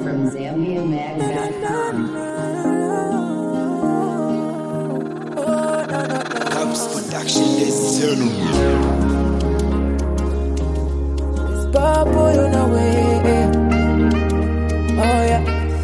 from ZambiaMag.com. Cubs Production is eternal. It's Purple on the way. Oh yeah.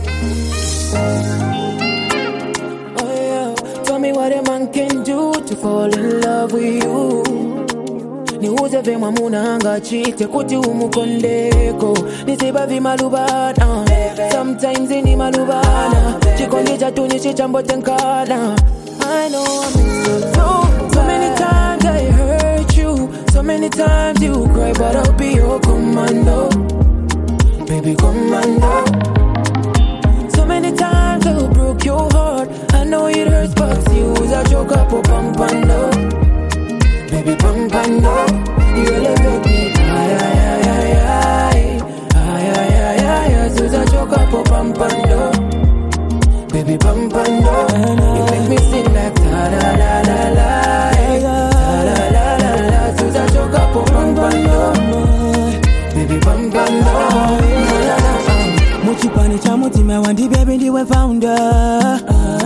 Oh yeah. Tell me what a man can do to fall in love with you. Niuze vema munanga chite kuti umukondeko nisiba vimalubana sometimes ini malubana chikondi chatu nichichambotenkana. I know I'm in so many times I hurt you, so many times you cry, but I'll be your commando, baby commando. So many times I broke your heart, I know it hurts, but you was a joke up pampando, baby pampando. You elevate me, ay ay ay ay ay, ay ay ay ay ay. You was a joke up pampando, baby pampando. You make me sing like ta la la la la, ta la la la la. You was a joke up pampando, baby pampando. Muchipani cha mutima wandi baby ndiwe founder.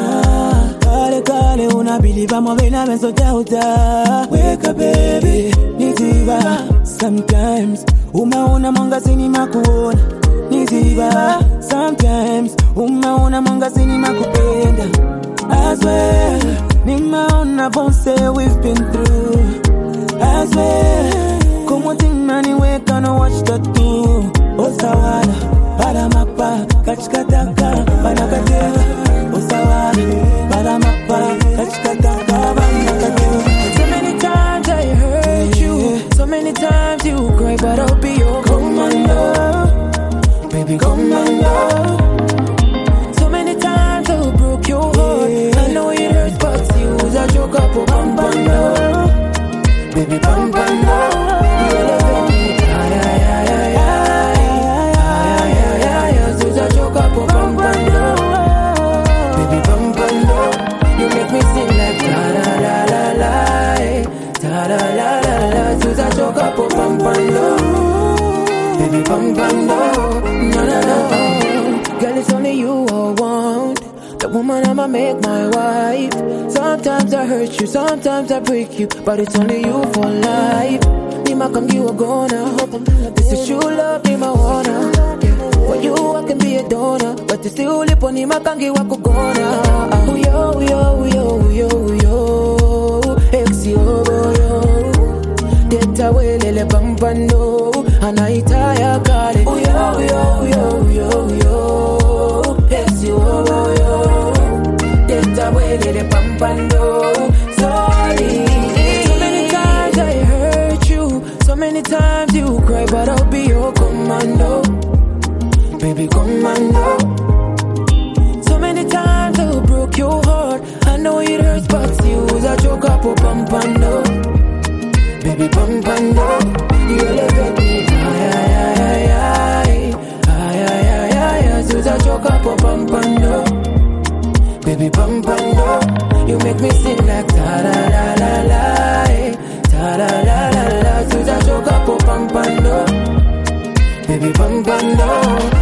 Kale kale unabiliva mwabena meso jauta. Wake up baby, niziba. Sometimes umaona mwanga sini makuona. Niziba. Sometimes umaona mwanga sini makupenda. I swear, nimaona bonse we've been through. I swear, kumutima niweka no watch tattoo. Osawala, para mapa, kachikataka, banakateva. Osawala, para mapa, kachikataka, banakateva. So many times I hurt you, so many times you cry, but I'll be your commando, baby commando. So many times I broke your heart, I know it hurts, but you was a joke up pampando, baby pampando. You elevate me, ay ay ay ay ay, ay ay ay ay. You was a joke up pampando, baby pampando. You make me sing like ta la la la la, ta la la la la. You was a joke up pampando, baby pampando. No no no, girl it's only you I want. The woman I'ma make my wife. Sometimes I hurt you, sometimes I break you, but it's only you for life. Nima come you are gonna. This is true love, Nima wanna. For you I can be a donor, but you still live on Nima kangi wako gonna. Yo yo yo yo yo, ex yo yo. Deta welele pampando, anaita ya kale. Yo yo yo yo yo, ex yo yo. Deta welele pampando, sorry. So many times I hurt you, so many times you cry, but I'll be your commando, baby commando. So many times I broke your heart, I know it hurts, but you was a joke up pampando, baby pampando. You elevate me, ay ay ay ay ay, ay ay ay ay. You was a joke up pampando, baby pampando. You make me sing like ta la la la la, ta la la la la. You was a joke up pampando, baby pampando.